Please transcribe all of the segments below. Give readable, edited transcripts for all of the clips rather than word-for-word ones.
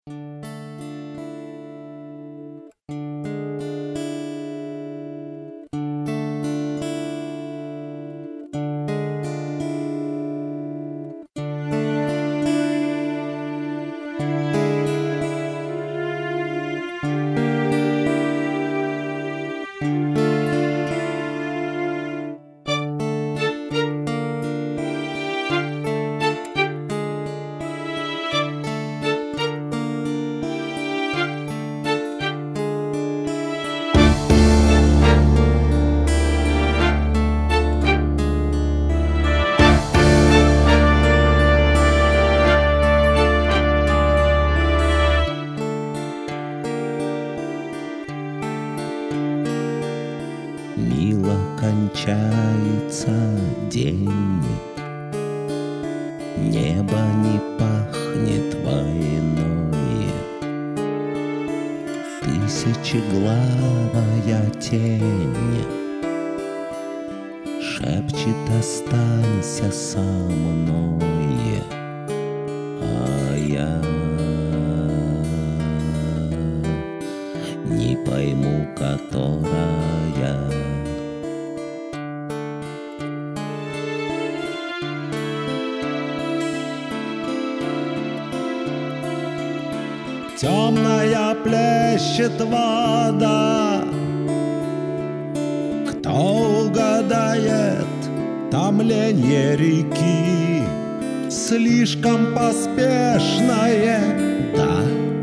Мило кончается день, небо не пахнет войной. Тысячеглавая тень шепчет: останься со мной. А я не пойму, которая. Темная плещет вода. Кто угадает томление реки? Слишком поспешное, да.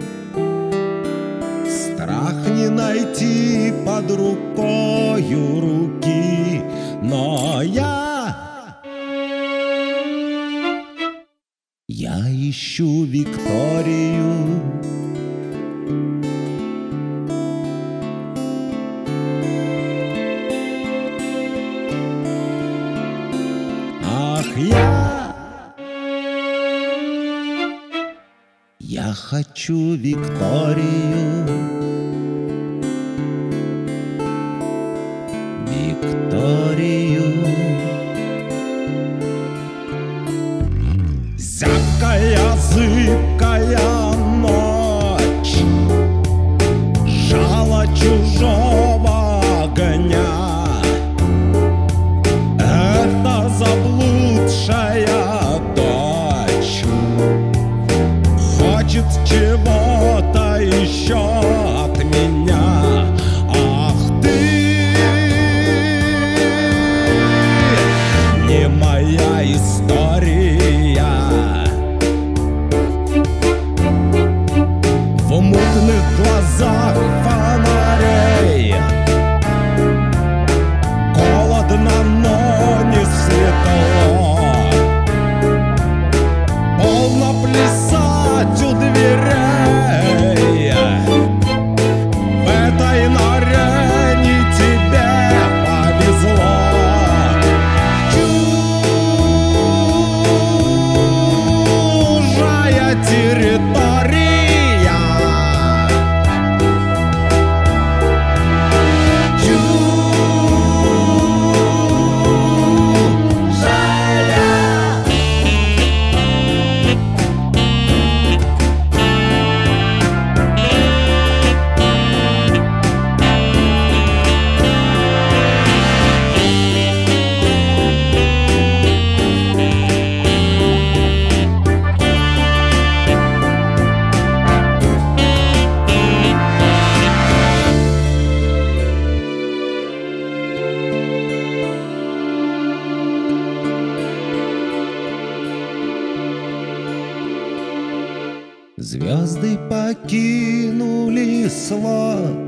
Страх не найти под рукою руки. Но я ищу Викторию. Ах, я хочу Викторию. Викторию. Зябкая, зыбкая ночь, жало чужого огня. Это заблудшая дочь хочет чего-то еще от меня. Ах ты, не моя история. В мутных глазах фонарей холодно, но не светло. Полно плясать у дверей. В этой норе не тебе повезло. Чужая территория. Звезды покинули свод,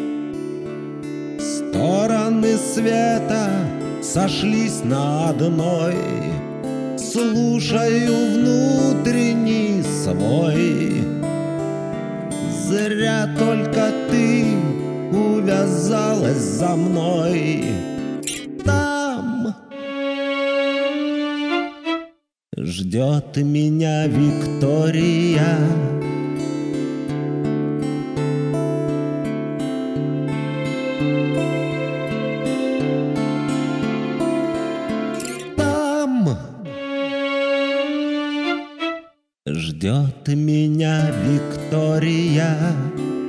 стороны света сошлись на одной. Слушаю внутренний свой. Зря только ты увязалась за мной. Там ждет меня Виктория. Там ждет меня Виктория. Виктория.